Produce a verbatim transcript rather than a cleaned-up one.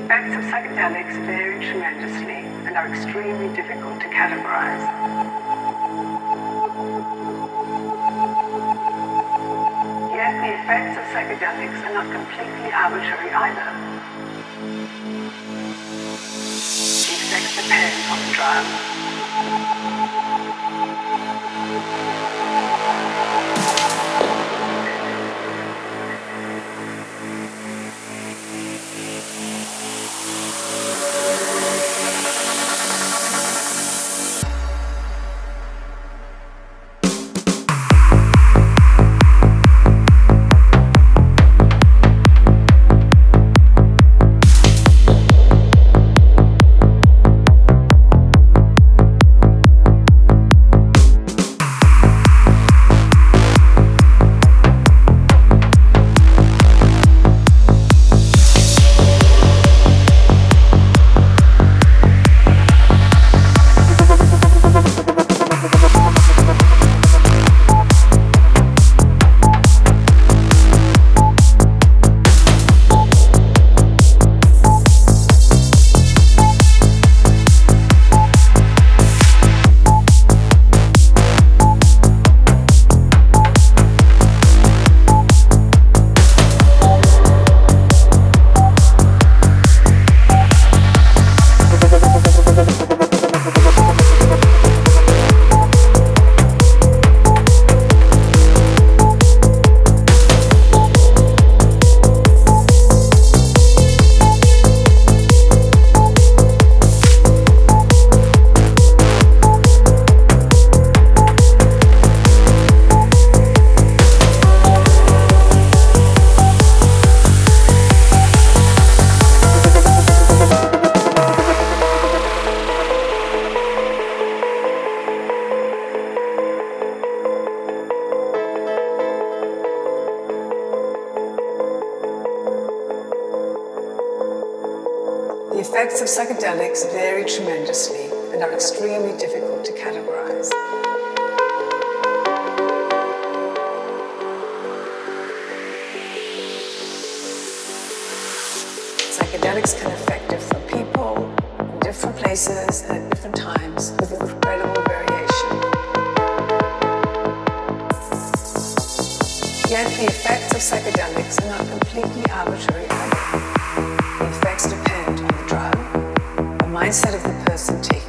effects of psychedelics vary tremendously and are extremely difficult to categorize. Yet the effects of psychedelics are not completely arbitrary either. The effects depend on the drug. The effects of psychedelics vary tremendously and are extremely difficult to categorize. Psychedelics can affect different people in different places and at different times with incredible variation. Yet the effects of psychedelics are not completely arbitrary either. The effects depend on the drug, the mindset of the person taking